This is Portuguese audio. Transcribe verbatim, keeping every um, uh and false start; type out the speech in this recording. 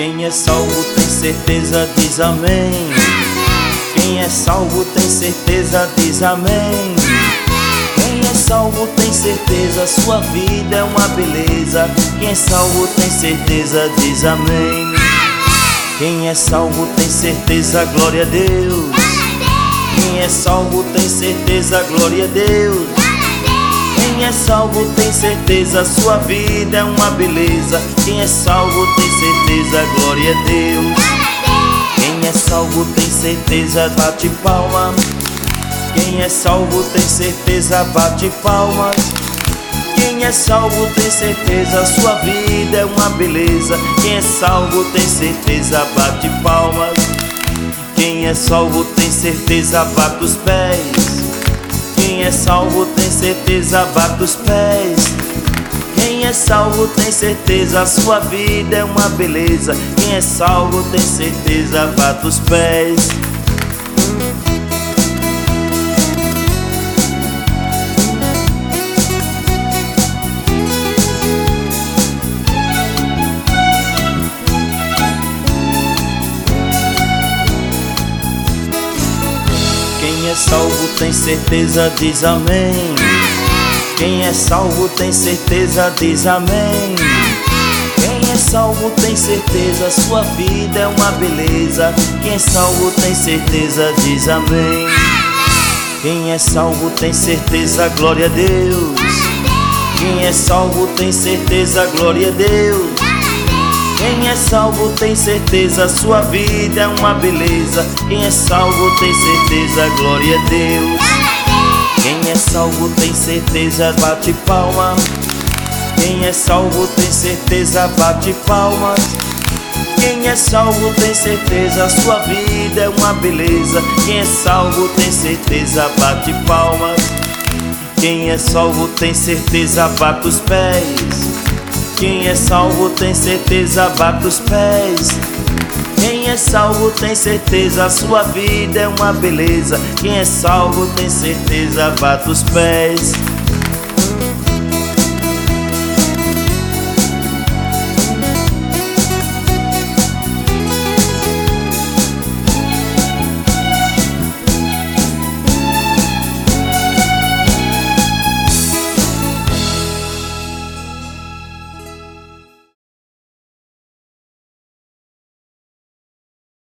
Quem é salvo tem certeza, diz amém. Quem é salvo tem certeza, diz amém. Quem é salvo tem certeza, sua vida é uma beleza. Quem é salvo tem certeza, diz amém. Quem é salvo tem certeza, glória a Deus. Quem é salvo tem certeza, glória a Deus. Quem é salvo tem certeza, sua vida é uma beleza. Quem é salvo tem certeza, glória a Deus. Quem é salvo tem certeza, bate palma. Quem é salvo tem certeza, bate palmas. Quem é salvo tem certeza, sua vida é uma beleza. Quem é salvo tem certeza, bate palmas. Quem é salvo tem certeza, bate os pés. Quem é salvo tem certeza, bate os pés. Quem é salvo tem certeza, sua vida é uma beleza. Quem é salvo tem certeza, bate os pés. Quem é salvo tem certeza, diz amém. Quem é salvo tem certeza, diz amém. Quem é salvo tem certeza, sua vida é uma beleza. Quem é salvo tem certeza, diz amém. Quem é salvo tem certeza, glória a Deus. Quem é salvo tem certeza, glória a Deus. Quem é salvo tem certeza, sua vida é uma beleza. Quem é salvo tem certeza, glória a Deus. Quem é salvo tem certeza, bate palma. Quem é salvo tem certeza, bate palmas. Quem é salvo tem certeza, sua vida é uma beleza. Quem é salvo tem certeza, bate palmas. Quem é salvo tem certeza, bate os pés. Quem é salvo tem certeza, bate os pés. Quem é salvo tem certeza, sua vida é uma beleza. Quem é salvo tem certeza, bate os pés.